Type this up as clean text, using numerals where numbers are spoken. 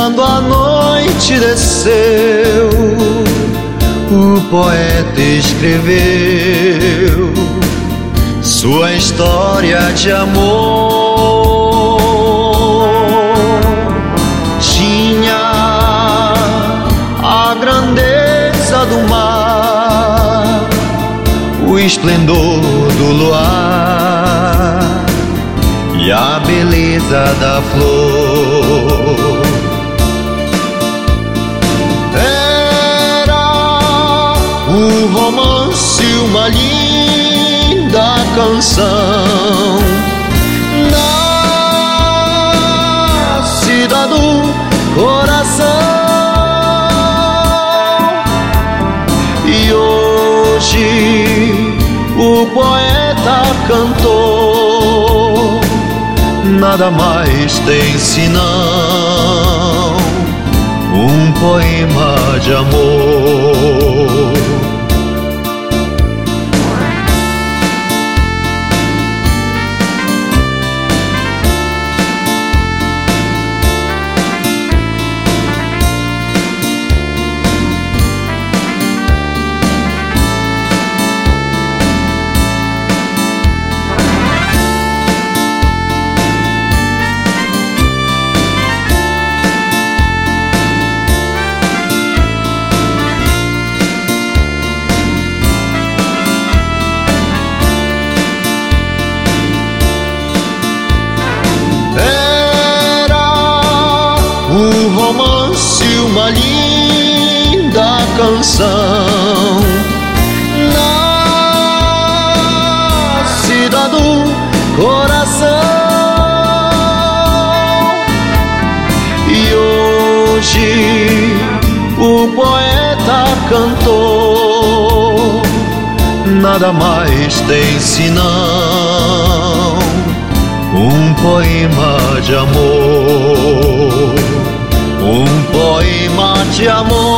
Quando a noite desceu, o poeta escreveu sua história de amor. Tinha a grandeza do mar, o esplendor do luar e a beleza da flor. Era um romance, uma linda canção, nascida do coração. E hoje o poeta cantou, nada mais tem senão um poema de amor. Um romance, uma linda canção, nascida do coração. E hoje o poeta cantou, nada mais tem senão um poema de amor. Um poema de amor.